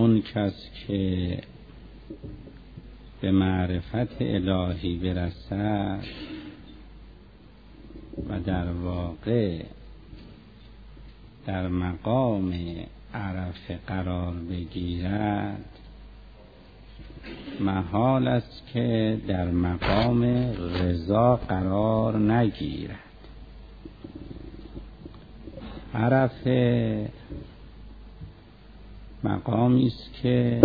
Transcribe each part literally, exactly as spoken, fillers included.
اون کس که به معرفت الهی برسد و در واقع در مقام عرفه قرار بگیرد، محال است که در مقام رضا قرار نگیرد. عرفه مقامی است که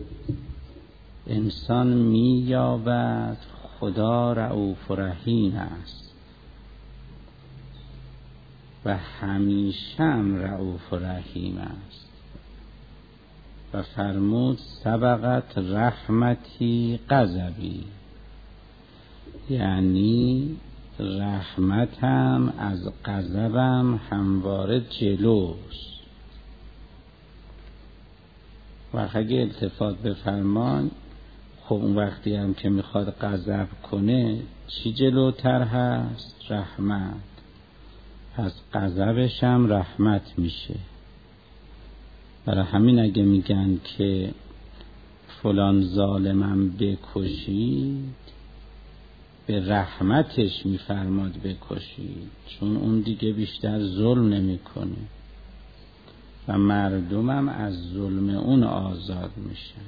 انسان می‌یابد خدا رؤوف و رحیم است و همیشه هم رؤوف و رحیم است و فرمود سبقت رحمتی غضبی، یعنی رحمتم از غضبم همواره جلوست. و اگه التفات بفرمان، خب اون وقتی هم که میخواد غضب کنه چی جلوتر هست؟ رحمت. پس غضبش هم رحمت میشه. برای همین اگه میگن که فلان ظالمم بکشید، به رحمتش میفرماد بکشید، چون اون دیگه بیشتر ظلم نمیکنه و مردمم از ظلم اون آزاد میشن.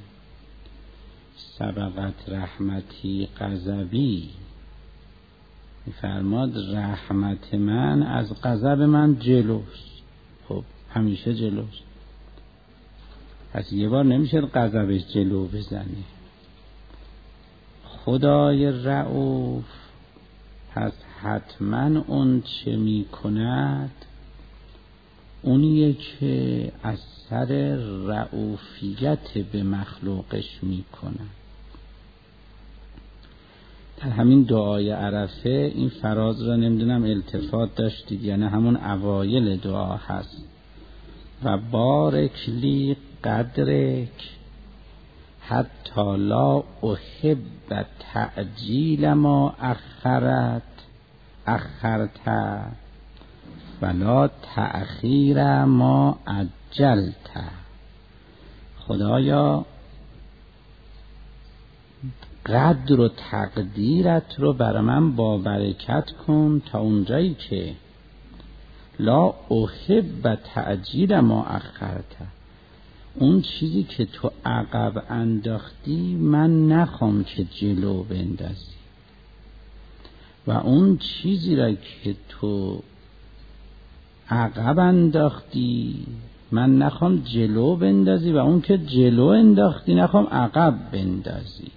سبقت رحمتی غضبی، میفرماد رحمت من از غضب من جلوست. خب همیشه جلوست، پس یه بار نمیشه غضبش جلو بزنه. خدای رؤوف پس حتما اون چه میکند اونیه که از سر رؤوفیت به مخلوقش میکنه. در همین دعای عرفه این فراز را نمیدونم التفات داشتید، یعنی همون اوایل دعا هست. و بارک لی قدرک حتی لا احب تعجیل ما اخرت اخرت ولا تأخیر ما عجلت. خدایا قدر و تقدیرت رو برای من با برکت کن تا اونجایی که لا احب تعجیل ما اخرت، اون چیزی که تو عقب انداختی من نخوام که جلو بندازی، و اون چیزی را که تو عقب انداختی من نخوام جلو بندازی، و اون که جلو انداختی نخوام عقب بندازی.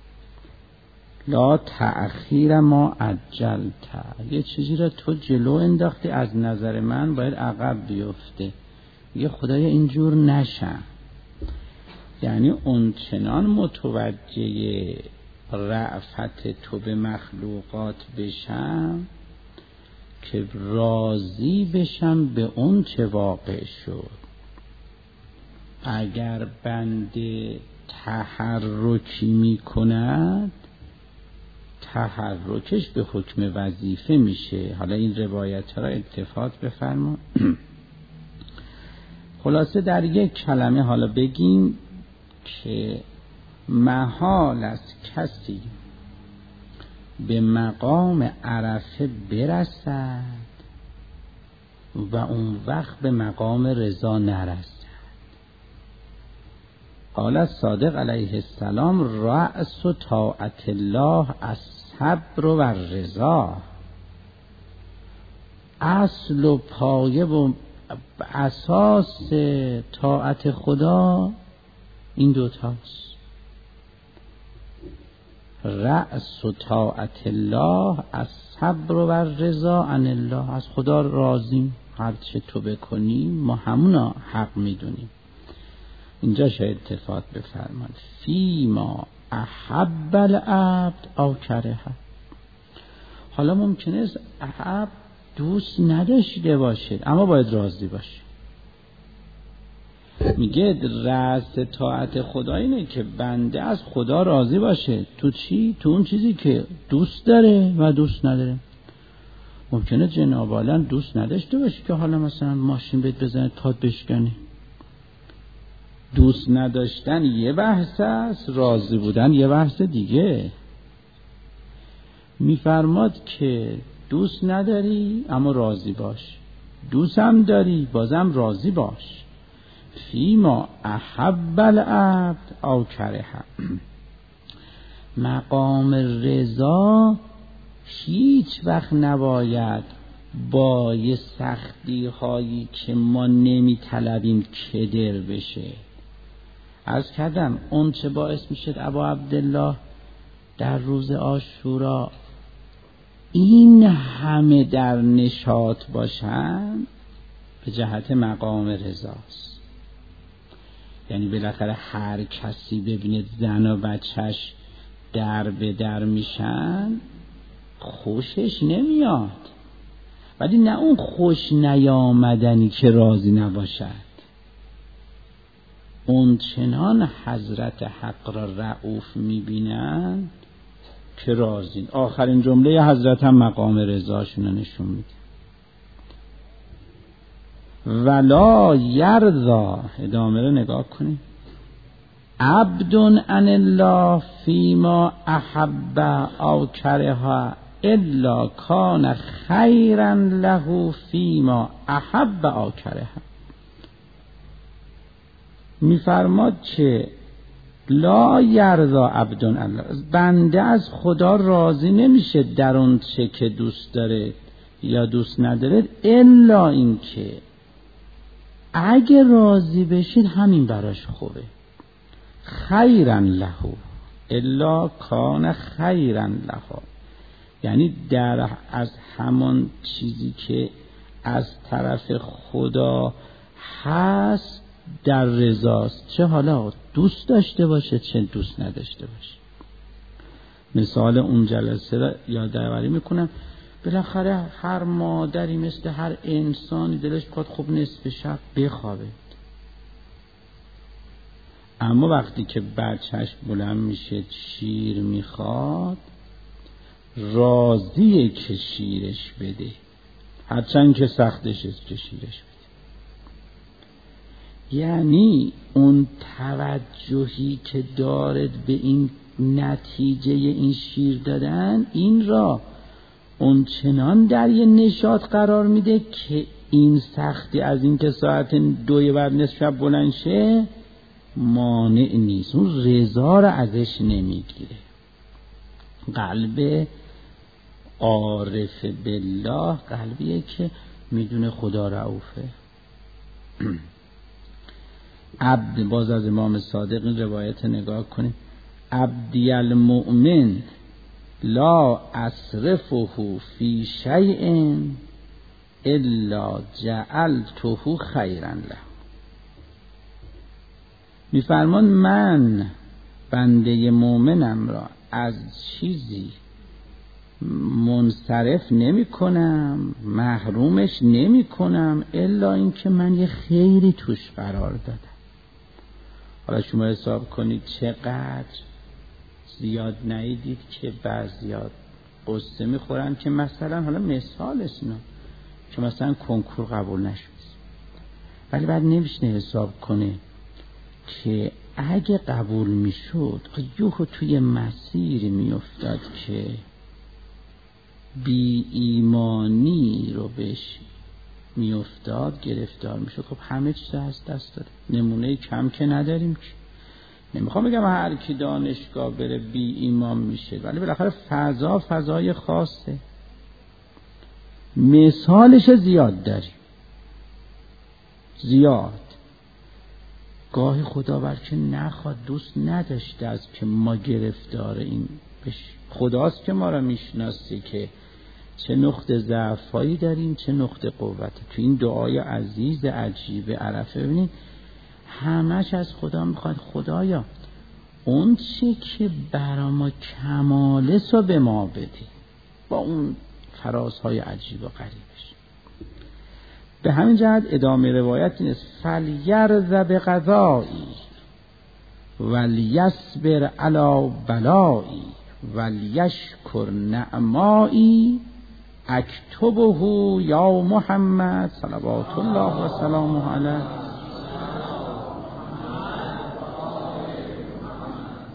لا تأخیر ما عجلت، یه چیزی را تو جلو انداختی از نظر من باید عقب بیفته، یه خدای اینجور نشم. یعنی اون چنان متوجه رأفت تو به مخلوقات بشم که راضی بشم به اون چه واقع شد. اگر بنده تحرکی می کند تحرکش به حکم وظیفه میشه. حالا این روایت ها را التفات بفرما. خلاصه در یک کلمه حالا بگیم که محال است کسی به مقام عرفه برسد و اون وقت به مقام رضا نرسد. قال صادق علیه السلام رأس و طاعت الله الصبر و رضا، اصل و پایه و اساس طاعت خدا این دوتاست. رأس و طاعت الله الصبر و رضا عن الله، از خدا راضیم، هر چه تو بکنی ما همونا حق میدونیم. اینجا شاید التفات بفرماد فیما احب العبد او کرهه. حالا ممکنه است عبد دوست نداشته باشد اما باید راضی باشه. میگه رأس طاعت خدا اینه که بنده از خدا راضی باشه. تو چی؟ تو اون چیزی که دوست داره و دوست نداره. ممکنه جناب عالی دوست نداشته باشه که حالا مثلا ماشین بهت بزنه تات بشکنی، دوست نداشتن یه بحث است، راضی بودن یه بحث دیگه. میفرماد که دوست نداری اما راضی باش، دوست هم داری بازم راضی باش. فیما احب العبد او کره. مقام رضا هیچ وقت نباید با یه سختی هایی که ما نمی طلبیم کدر بشه. عرض کردم اون چه باعث میشه ابا عبدالله در روز عاشورا این همه در نشاط باشن به جهت مقام رضاست. یعنی بالاخره هر کسی ببینه زن و بچهش در به در میشن خوشش نمیاد، ولی نه اون خوش نیامدنی که راضی نباشد. اون چنان حضرت حق را رؤوف میبینن که راضی. آخرین جمله حضرت هم مقام رضاشون رو نشون میده. ولا یرضا، ادامه رو نگاه کنید، عبد عن الله فیما احب او کره الا کان خیرا له فیما احب او کره. میفرماد که لا یرضا عبد عن الله، بنده از خدا راضی نمیشه در اون چه که دوست داره یا دوست نداره، الا این که اگه راضی بشید همین براش خوبه. خیرا له الا کان خیرا له، یعنی در از همان چیزی که از طرف خدا هست در رضاست، چه حالا دوست داشته باشه چه دوست نداشته باشه. مثال اون جلسه را یادآوری میکنم. بالاخره هر مادری مثل هر انسانی دلش بخواد خوب نصف شب بخوابه، اما وقتی که بچهش بلند میشه شیر میخواد راضیه که شیرش بده، هرچند که سختش است که شیرش بده. یعنی اون توجهی که دارد به این نتیجه این شیر دادن، این را اون چنان در یه نشاط قرار میده که این سختی از این که ساعت دوی بعد نصف شب بلند شه مانع نیست، اون رضا را ازش نمیگیره. قلب عارف بالله قلبیه که میدونه خدا رؤوفه. عبد، باز از امام صادق این روایت نگاه کنید، عبدی المؤمن لا اصرفه فی شیء الا جعلته خیرا له. میفرمان من بنده مؤمنم را از چیزی منصرف نمی کنم، محرومش نمی کنم الا اینکه من یه خیری توش قرار دادم. حالا شما حساب کنید چقدر زیاد ندیدید که بعضیات قصه میخورن که مثلا، حالا مثال اسنا که مثلا کنکور قبول نشد، ولی بعد نمیشه حساب کنه که اگه قبول میشد یهو توی مسیری میافتاد که بی ایمانی رو بهش میافتاد، گرفتار میشد. خب همه چیز هست دست داره، نمونه کم که نداریم که. نمیخوام بگم هر کی دانشگاه بره بی ایمان میشه، ولی بالاخره فضا فضای خاصه. مثالش زیاد داریم، زیاد. گاهی خدا برچه نخواد دوست نداشته از که ما گرفتار این بشیم. خداست که ما را میشناسه که چه نقطه ضعفایی داریم چه نقطه قوت. تو این دعای عزیز عجیب عرفه ببینید همش از خدا میخواد خدایا اون چه که برا ما کمالس رو به ما بده، با اون فرازهای عجیب و غریبش. به همین جهت ادامه روایت این است: فلیرض بقضایی ولیصبر علی بلایی ولیشکر نعمایی اکتبه یا محمد صلوات الله و سلامه علیه.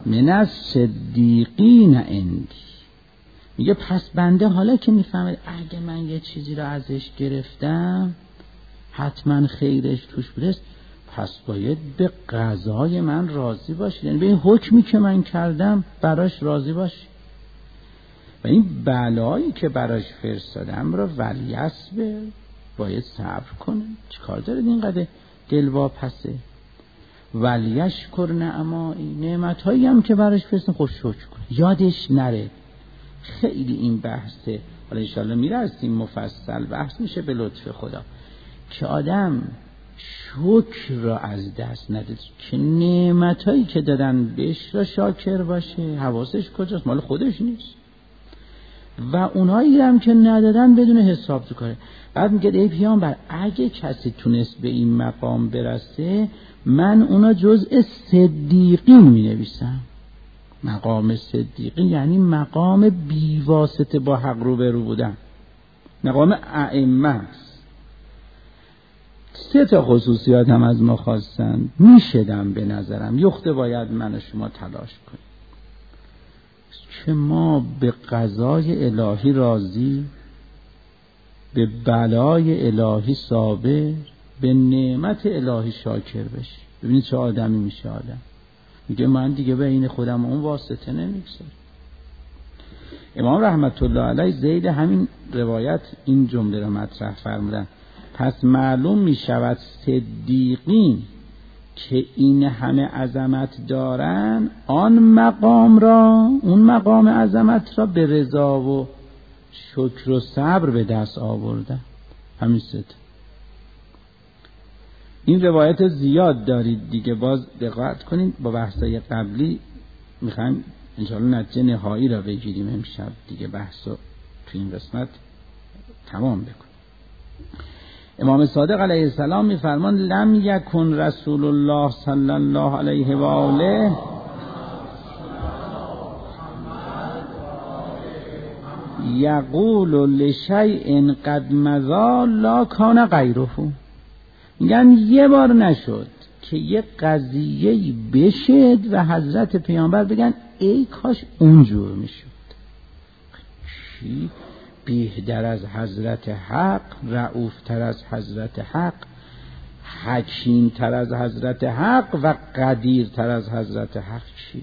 من الصدیقین عندی. میگه پس بنده حالا که میفهمه اگه من یه چیزی رو ازش گرفتم حتما خیرش توش بوده، پس باید به قضای من راضی باشی، یعنی به این حکمی که من کردم براش راضی باشی و این بلایی که براش فرستادم رو ولیصبر، باید صبر کنه. چیکار دارید اینقدر دلواپسه؟ ولیشکر نعمایی، نعمتایی هم که براش فرستادم خب شکر کنه، یادش نره. خیلی این بحثه، حالا انشاءالله میرسیم مفصل بحث میشه به لطف خدا که آدم شکر را از دست نده، که نعمتایی که دادن بهش را شاکر باشه. حواسش کجاست؟ مال خودش نیست. و اونایی هم که ندادن بدون حساب تو کاره. بعد میگه ای پیامبر اگه کسی تونست به این مقام برسه من اونا جزء صدیقین می نویسم. مقام صدیقین یعنی مقام بیواسطه با حق رو به رو بودن، مقام ائمه است. سه تا خصوصیات هم از ما خواستن، میشدم به نظرم یخته باید من و شما تلاش کنیم که ما به قضای الهی راضی، به بلای الهی صابر، به نعمت الهی شاکر بشیم. ببینید چه آدمی میشه آدم. میگه من دیگه به این خودم اون واسطه نمیگذارم. امام رحمت الله علیه ذیل همین روایت این جمله رو مطرح فرمودن: پس معلوم میشود صدیقین که این همه عظمت دارن آن مقام را، اون مقام عظمت را به رضا و شکر و صبر به دست آوردن. همین ست. این روایت زیاد دارید دیگه، باز دقت کنید. با بحثای قبلی میخوایم انشاءالله نتیجه نهایی را بگیریم امشب دیگه، بحثو تو این قسمت تمام بکنیم. امام صادق علیه السلام میفرمان لم یکن رسول الله صلی الله علیه و آله یقول لشیء قد مضى لا کان غیره. میگن یه بار نشد که یه قضیه بشد و حضرت پیامبر بگن ای کاش اونجور میشد. چی؟ بهتر از حضرت حق، رؤوف تر از حضرت حق، حکیم تر از حضرت حق و قدیر تر از حضرت حق. چی؟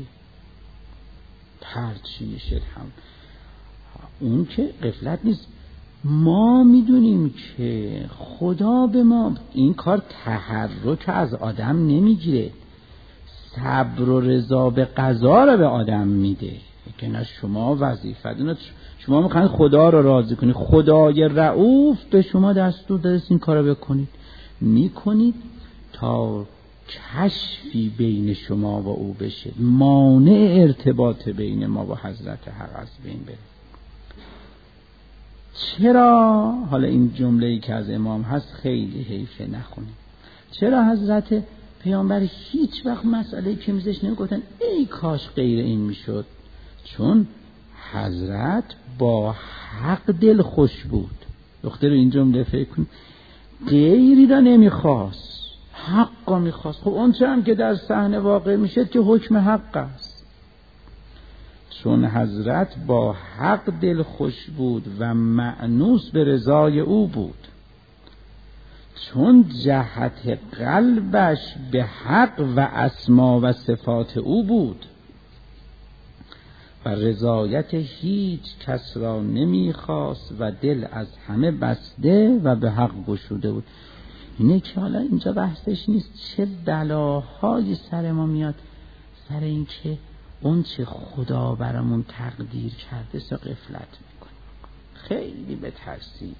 پرچی میشه هم اون که غفلت نیست. ما میدونیم که خدا به ما این کار تحرک از آدم نمیگیره، صبر و رضا به قضا رو به آدم میده. که نه شما وظیفه دونه، شما میخواید خدا رو راضی کنید، خدای رؤوف به شما دستور داده این کارو بکنید، میکنید تا کشفی بین شما و او بشه، مانع ارتباط بین ما و حضرت حق از بین بره. چرا حالا این جمله‌ای که از امام هست خیلی حیفه نخونیم؟ چرا حضرت پیامبر هیچ وقت مسئله که میزش نمیگفتن ای کاش غیر این میشد؟ چون حضرت با حق دل خوش بود. دختر این جمله فکر کن، غیری را نمیخواست، حق را میخواست. خب اون چه هم که در صحنه واقع میشه که حکم حق است. چون حضرت با حق دل خوش بود و مأنوس به رضای او بود، چون جهت قلبش به حق و اسما و صفات او بود و رضایت هیچ کس را نمیخواست و دل از همه بسته و به حق گشوده بود. اینه که حالا اینجا بحثش نیست چه بلاهای سر ما میاد سر این که اون چه خدا برامون تقدیر کرده سا غفلت میکنیم. خیلی به ترسید.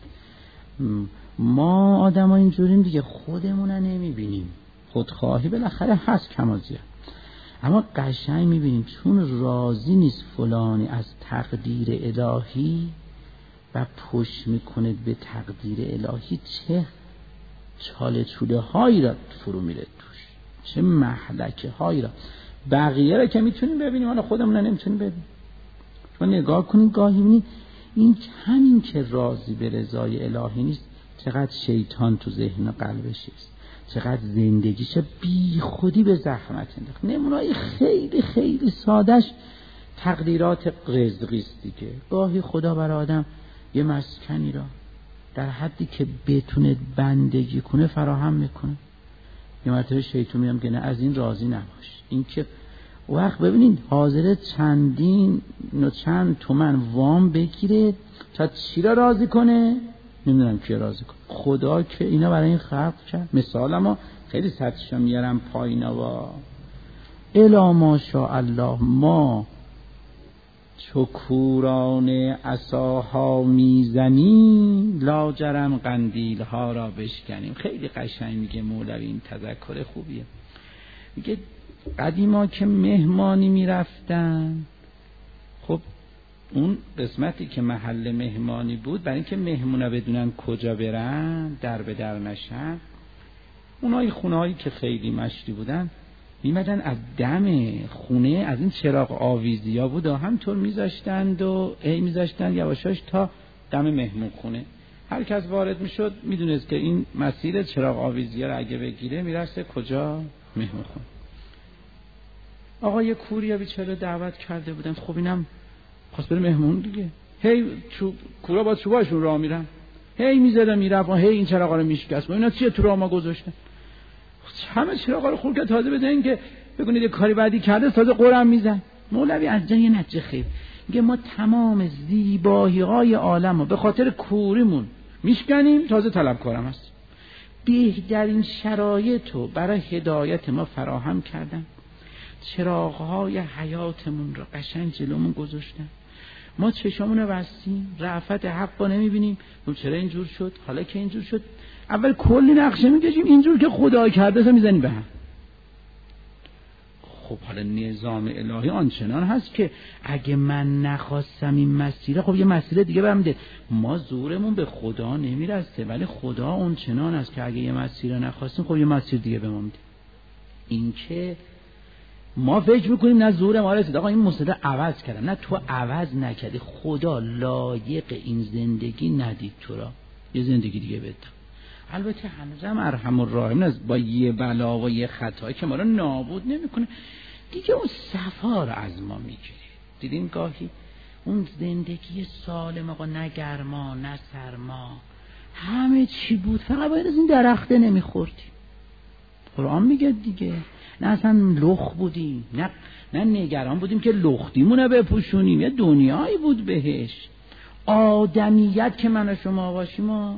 ما آدم ها اینجوریم دیگه، خودمون نمیبینیم، خودخواهی بالاخره هست کما زیاد، اما قشنگ میبینیم چون راضی نیست فلانی از تقدیر الهی و پشت میکنه به تقدیر الهی، چه چاله چوله هایی را فرو میره توش، چه مهلکه هایی را. بقیه را که میتونیم ببینیم، حالا خودمون نمیتونیم ببینیم. چون نگاه کنیم گاهی میبینیم این همین که راضی به رضای الهی نیست، چقدر شیطان تو ذهن و قلبش است، چقدر زندگیش بی خودی به زحمت انداخت. نمونه‌های خیلی خیلی سادهش تقدیرات رزقی است دیگه. گاهی خدا برای آدم یه مسکنی را در حدی که بتونه بندگی کنه فراهم میکنه. یه مرتبه شیطون میگم که نه از این راضی نباش. این که وقت ببینید حاضر چندین و چند تومن وام بگیره تا چی را راضی کنه؟ نمیدونم کی راضی کنه. خدا که اینا برای این خلق کرد. مثال ما خیلی سطحشو میارم پایینا و الا ماشاءالله ما چو کوران عصاها میزنیم لاجرم قندیل ها را بشکنیم. خیلی قشنگ میگه مولوی، این تذکر خوبیه. میگه قدیما که مهمانی میرفتن، خب اون قسمتی که محل مهمانی بود برای اینکه مهمونا بدونن کجا برن در به در نشن، اونای خونهایی که خیلی مشتی بودن میمدن از دم خونه از این چراغ آویزی ها بود و همطور میذاشتند و ای میذاشتند یواشاش تا دم مهمون خونه. هر کس وارد میشد میدونست که این مسیر چراغ آویزی ها رو اگه بگیره میرسه کجا؟ مهمون خونه. آقای کوریا بیچاره دعوت کرده بودن، خب اینم خواست بره مهمون دیگه. هی چوب کورا با چوباشون راه میرن، هی میزدن میرفت و هی این چراغا رو میشکست. اینا چیه تو راه ما گذاشتن؟ همه چراغا رو خور که تازه بزنین که بگونید کاری بعدی کرده تازه قرم میزن. مولوی از جای نتیجه خیر میگه ما تمام زیبایی های عالم رو به خاطر کوریمون میشکنیم، تازه طلبکارم هست. بهترین شرایط رو برای هدایت ما فراهم کردن، چراغ‌های حیاتمون رو قشنگ جلومون گذاشتن، ما چشامون رو بستیم، رأفت حق رو نمیبینیم. خب چرا اینجور شد؟ حالا که اینجور شد اول کلی نقشه میکشیم، اینجور که خدا کرده تا میزنیم به هم. خب حالا نظام الهی آنچنان هست که اگه من نخواستم این مسیره، خب یه مسیر دیگه برم میده. ما زورمون به خدا نمیرسه، ولی خدا آنچنان هست که اگه یه مسیر نخواستیم خب یه مسیر دیگه به ما میده. این که ما فکر میکنیم نه زور ما رسید، آقا این مسئله عوض کردم، نه تو عوض نکردی، خدا لایق این زندگی ندید تو را، یه زندگی دیگه بده. البته هنوزم ارحم الراحمین است، با یه بلا و یه خطایی که ما رو نابود نمیکنه دیگه، اون صفا رو از ما میگیره. دیدین گاهی اون زندگی سالم آقا، نه گرما نه سرما، همه چی بود، فقط باید از این درخته نمیخوردی. قرآن میگه دیگه، نه اصلا لخ بودیم، نه نه نگران بودیم که لختیمونه بپوشونیم، یه دنیایی بود بهش. آدمیت که من و شما باشیم ما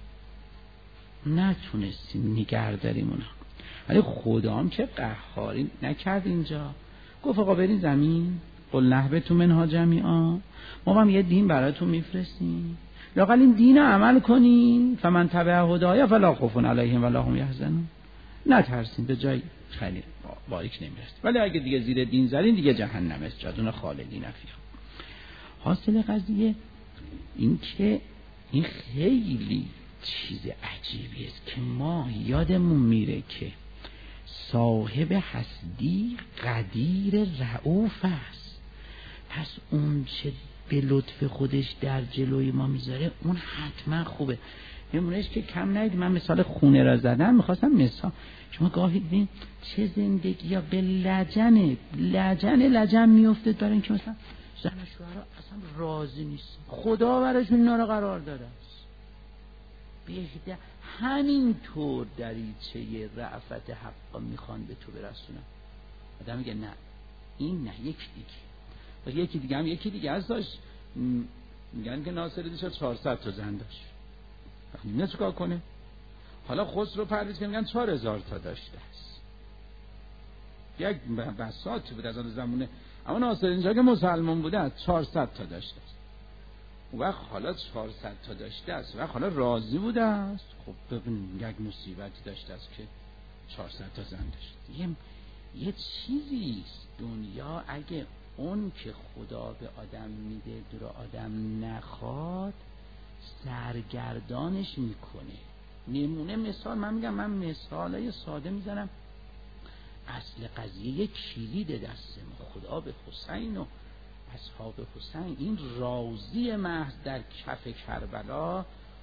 نتونستیم نگه داریم اونا، ولی خدا هم که قهاری نکرد اینجا، گفت آقا برین زمین، قل نهبطوا منها جمیعا، ما هم یه دین براتون میفرستیم، لااقل این دین رو عمل کنین، فمن تبع هدایا فلا خوف علیهم ولا هم یحزنون. نترسین، به جای خیلی باریک نمیرسید، ولی اگه دیگه زیر دین زدین دیگه جهنم است، جادون خالدین فیها. حاصل قضیه این که این خیلی چیز عجیبی است که ما یادمون میره که صاحب هستی قدیر رؤوف است، پس اون چه به لطف خودش در جلوی ما میذاره اون حتما خوبه. نمونهش که کم نید، من مثال خونه را زدم، میخواستم مثال شما گاهی دیدین چه زندگی یا به لجن لجن لجن میفته برای اینکه مثلا زن و شوهر اصلا راضی نیست، خدا براشون اینا رو قرار داده است. بهده همین طور دریچه رأفت حق میخوان به تو برسونن. آدم میگه نه این نه، یک دیگه و یکی دیگه هم یکی دیگه از داشت، میگن که ناصرالدین شاه چهارصد تا زن داشت، نمیدونه چه کار کنه. حالا خسرو پرویز که میگن چهار هزار تا داشته است، یک بساطی بود از آن زمونه، اما ناصرالدین شاه که مسلمان بوده از چهارصد تا داشته است. و وقت حالا چهارصد تا داشته است و حالا راضی بوده است. خب ببین یک مصیبتی داشته است که چهارصد تا زن داشت. یه یه چیزی است دنیا، اگه اون که خدا به آدم میده دور آدم نخواد سرگردانش میکنه. نمونه مثال من میگم، من مثالای ساده میزنم، اصل قضیه یک کلید دست ما، خدا به حسین و اصحاب حسین این راضی محض در کف کربلا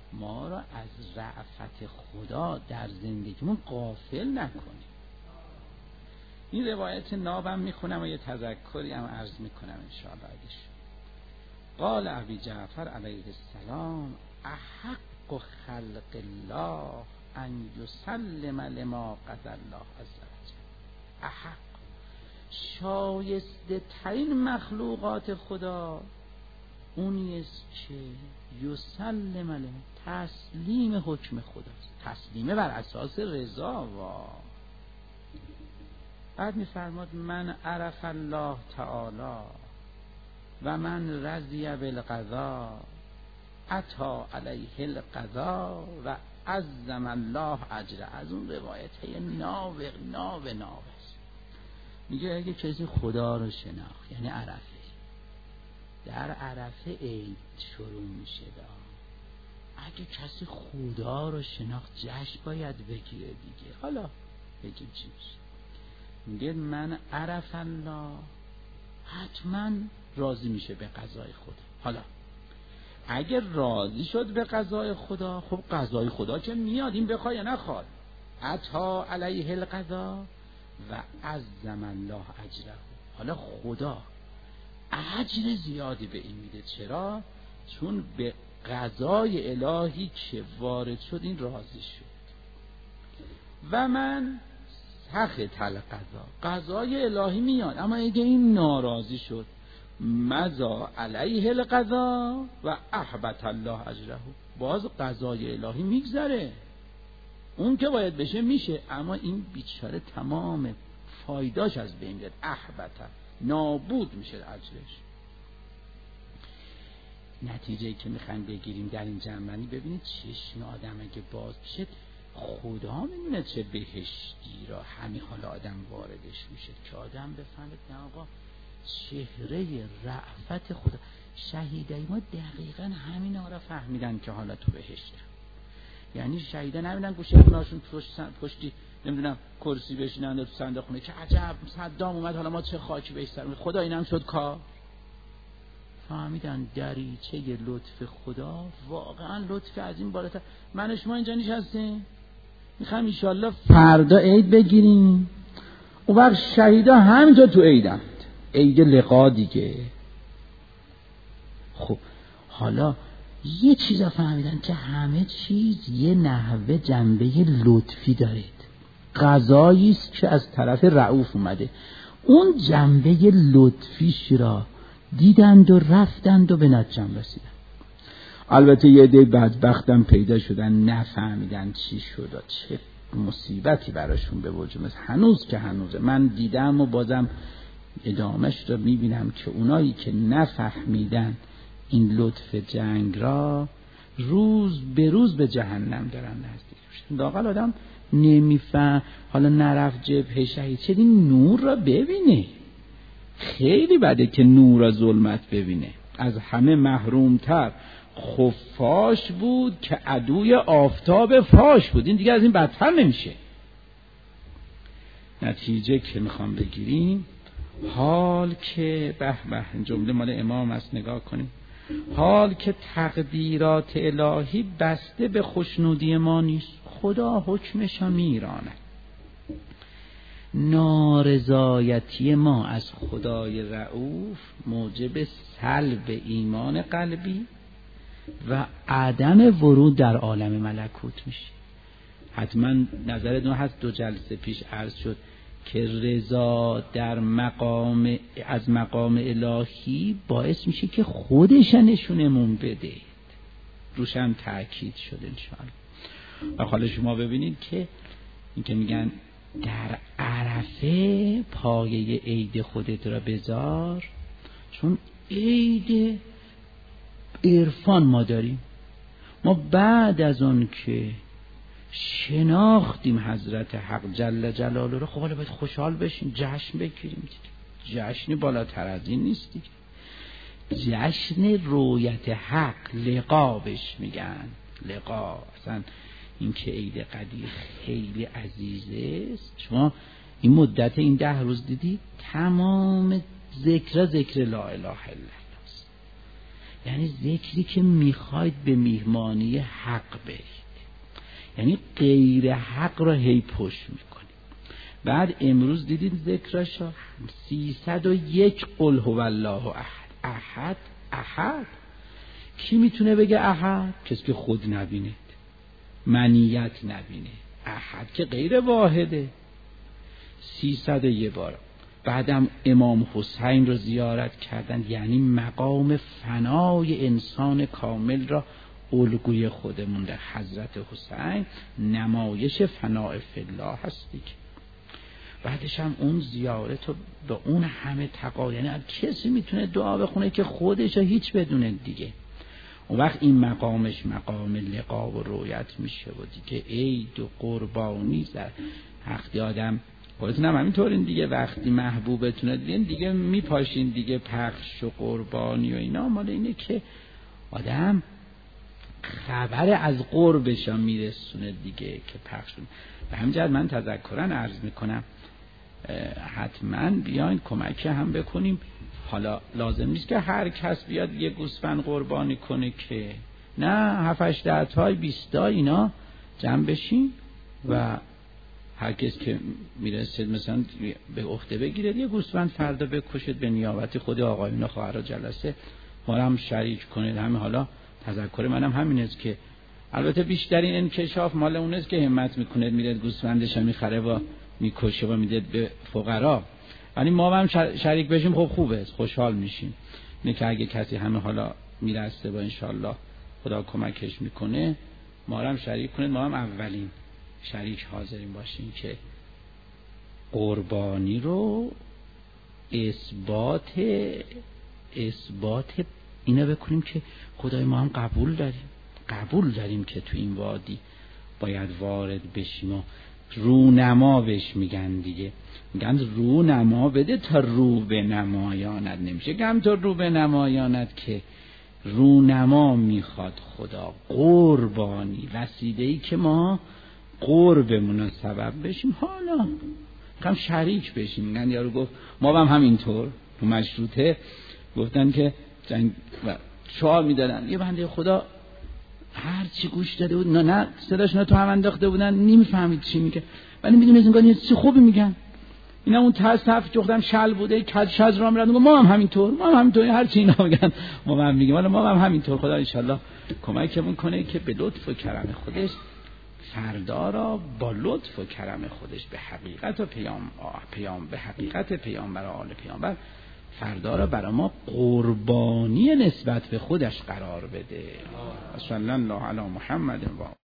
ما را از رأفت خدا در زندگیمون غافل نکنیم. این روایت نابم میخونم و یه تذکری هم عرض میکنم انشاءالله. اگه شد قال ابی جعفر علیه السلام احق خلق الله ان یسلم لما قضى الله عز وجل. احق، شایسته ترین مخلوقات خدا اونیست که یسلم له، تسلیم حکم خداست، تسلیمه بر اساس رضا. و بعد میفرماد من عرف الله تعالی و من رضی بالقضا عطا علیه القضا و عظم الله اجره. از اون روایت ناو ناو ناو است. میگه اگه کسی خدا رو شناخت، یعنی عرفه، در عرفه عید شروع میشه دا. اگه کسی خدا رو شناخت جشن باید بگیره دیگه. حالا بگیم چی میشه؟ میگه من عرف الله، حتما راضی میشه به قضای خدا. حالا اگر راضی شد به قضای خدا، خب قضای خدا که میاد، این بخواد یا نخواد. عطا علیه القضا و عظم الله اجره. حالا خدا اجر زیادی به این میده. چرا؟ چون به قضای الهی که وارد شد این راضی شد. و من سخط القضا، قضای الهی میاد اما اگه این ناراضی شد، مضا علیه القضا و احبط الله اجره، باز قضای الهی میگذره، اون که باید بشه میشه، اما این بیچاره تمام فایداش از بین میاد، احبط، نابود میشه اجرش. نتیجه‌ای که میخوایم بگیریم در این جنبندی، ببینید چشم آدم اگه باز بشه، خدا میدونه چه بهشتی را همین حال آدم واردش میشه که آدم بفهمه نه آقا چهره رأفت خدا. شهیدای ما دقیقا همین ها را فهمیدن که حالا تو بهشت. یعنی شهیدا نمیدن گوشه‌ناشون پشتی نمیدونم کرسی بشینن تو صندوق خونه که عجب صدام اومد حالا ما چه خاکی بهش سر. خدا اینم شد کار. فهمیدن دریچه لطف خدا واقعا لطف از این بالاتر. من و شما اینجا نشستیم میخوام ان شاءالله فردا عید بگیریم، اون وقت شهیدا همینجا تو عیدند، عید لقا دیگه. خب حالا یه چیز فهمیدن که همه چیز یه نحوه جنبه لطفی داره، قضایی است که از طرف رؤوف اومده، اون جنبه لطفیش را دیدند و رفتند و به نتیجه رسیدن. البته یه عده بدبختم پیدا شدن نفهمیدن چی شد و چه مصیبتی براشون به وجود است. هنوز که هنوزه من دیدم و بازم ادامهش رو میبینم که اونایی که نفهمیدن این لطف جنگ را روز به روز به جهنم دارن نزدیک میشن. لااقل آدم نمیفهم، حالا نرفت جبهه شهید شد این نور را ببینه. خیلی بده که نور را ظلمت ببینه. از همه محرومتر خفاش بود که عدوی آفتاب فاش بود. این دیگه از این بدتر نمیشه. نتیجه که میخوام بگیریم، حال که به به این جمله مال امام است، نگاه کنیم، حال که تقدیرات الهی بسته به خوشنودی ما نیست، خدا حکمش را میرانه. نارضایتی ما از خدای رؤوف موجب سلب ایمان قلبی و عدم ورود در عالم ملکوت میشه. حتما نظرتون هست دو جلسه پیش عرض شد که رضا در مقام از مقام الهی باعث میشه که خودش نشونمون بده. روشم تأکید شد انشاءالله. و حالا شما ببینید که این که میگن در عرفه پایه عید خودت را بذار، چون عید عرفان ما داریم. ما بعد از اون که شناختیم حضرت حق جل جلاله رو، خب حالا باید خوشحال بشیم، جشن بگیریم. جشن بالاتر از این نیست دیگه. جشن رویت حق، لقا بهش میگن. لقا اصلا این که عید قدیر خیلی عزیزه است. شما این مدت این ده روز دیدی تمام ذکر ذکر لا اله الا الله است. یعنی ذکری که میخواید به میهمانی حق برید، یعنی غیر حق را هی پشت میکنید. بعد امروز دیدید ذکرشا سیصد و یک قل هو الله احد. احد احد کی میتونه بگه احد؟ کسی که خود نبینه، منیت نبینه. احد که غیر واحده. سیصد و یک بار. بعدم امام حسین رو زیارت کردن، یعنی مقام فنای انسان کامل را الگوی خودمون در حضرت حسین نمایش فنای فی الله هست دیگه. بعدش هم اون زیارت رو به اون همه تقا، یعنی کسی میتونه دعا بخونه که خودش رو هیچ بدونه دیگه. اون وقت این مقامش مقام لقا و رویت میشه و دیگه عید و قربانی در حق آدم خودتون هم همینطورین دیگه. وقتی محبوبتون رو دیدین دیگه میپاشین دیگه، پخش و قربانی و اینا مال اینه که آدم خبر از قربش میرسونه دیگه که پخشون. به همین جهت من تذکرا عرض میکنم حتما بیاین کمک هم بکنیم. حالا لازم نیست که هر کس بیاد یه گوسفند قربانی کنه که نه، هفت هشت ده تای بیست تا اینا جمع بشین و هر کس که میرسید مثلا به عهده بگیره یه گوسفند فردا بکشید به نیابت خود آقایون و خواهرها جلسه ما هم شریک کنید. همین حالا تذکر منم همین است که البته بیشترین انکشاف مال اون است که همت میکنه میره گوسفندش میخره و میکشه و میده به فقرا، ولی ما هم شریک بشیم خب خوبه، خوشحال میشیم. اینه که اگه کسی همه حالا میرسته با انشالله خدا کمکش میکنه ما هم شریک کنید، ما هم اولین شریک حاضرین باشیم که قربانی رو اثبات اثبات اینو بکنیم که خدای ما هم قبول داریم، قبول داریم که تو این وادی باید وارد بشیم و رونما بهش میگن دیگه، میگن رونما بده تا رو به نمایانت. نمیشه که هم تا رو به نمایانت که رونما میخواد خدا، قربانی وسیله‌ای که ما قربمون سبب بشیم، حالا کم شریک بشیم. میگن یارو گفت ما هم همینطور تو مشروطه گفتن که جنگ و شعار میدادن، یه بنده خدا هر چی گوش داده بود نه نه صداش نه تو هم انداخته بودن نمیفهمید چی میگه، ولی میدونید انگار یه چیز خوبی میگن. اینا اون تصف جختم شل بوده کج شج را میرن ما هم همینطور، ما هم همینطور، هر چی اینا میگن ما هم میگیم ولی ما هم همینطور. خدا ان شاء الله کمکمون کنه که به لطف و کرم خودش فردا را با لطف و کرم خودش به حقیقت و پیام پیام به حقیقت پیامبر و آل پیامبر فردا را برای ما قربانی نسبت به خودش قرار بده. صلی الله علی محمد و